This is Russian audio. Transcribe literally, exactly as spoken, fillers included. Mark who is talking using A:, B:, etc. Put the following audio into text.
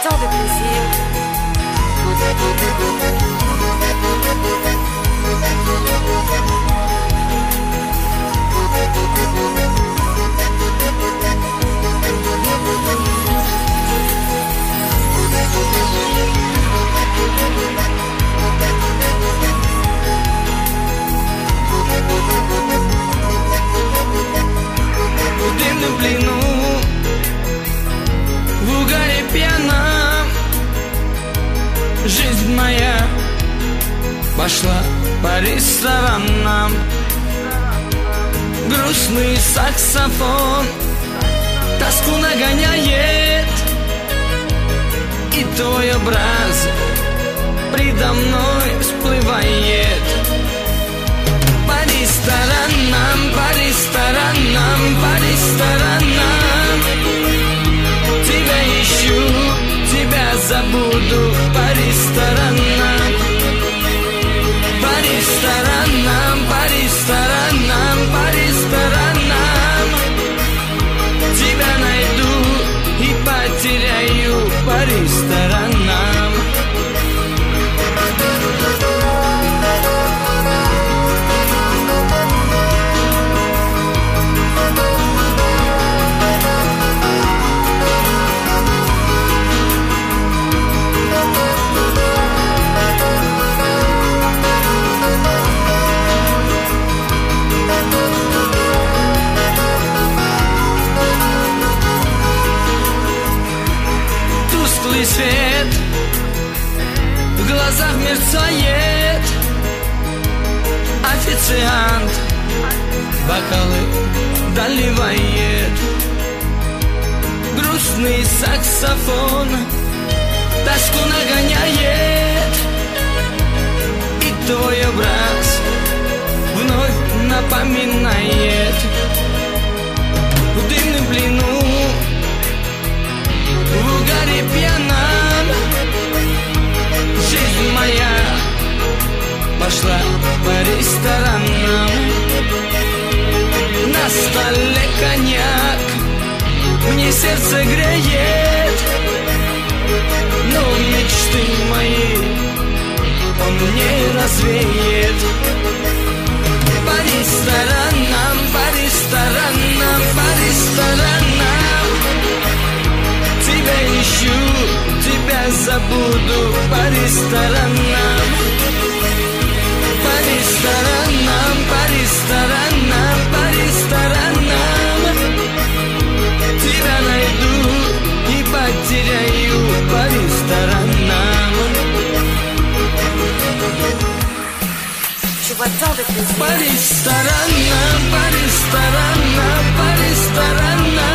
A: tant de plaisir.
B: В дымном плену, в угаре пьяном, жизнь моя пошла по ресторанам. Грустный саксофон тоску нагоняет, и твой образ предо мной всплывает. По ресторанам, по ресторанам, по ресторанам тебя ищу, тебя забуду. По ресторанам, по ресторанам, по ресторанам, по ресторанам тебя найду и потеряю. По ресторанам. Тусклый свет в глазах мерцает, официант бокалы доливает. Грустный саксофон тоску нагоняет, и твой образ вновь напоминает. В дымном плену, в угаре пьяном, жизнь моя пошла по ресторанам. На столе коньяк мне сердце греет, но мечты мои он не развеет. По ресторанам, по ресторанам, по ресторанам тебя ищу, тебя забуду. По ресторанам, по ресторанам, по ресторанам, по ресторанам тебя найду и потеряю. По ресторанам.
A: Je vois tant de plaisir.
B: По ресторанам, по ресторанам, по ресторанам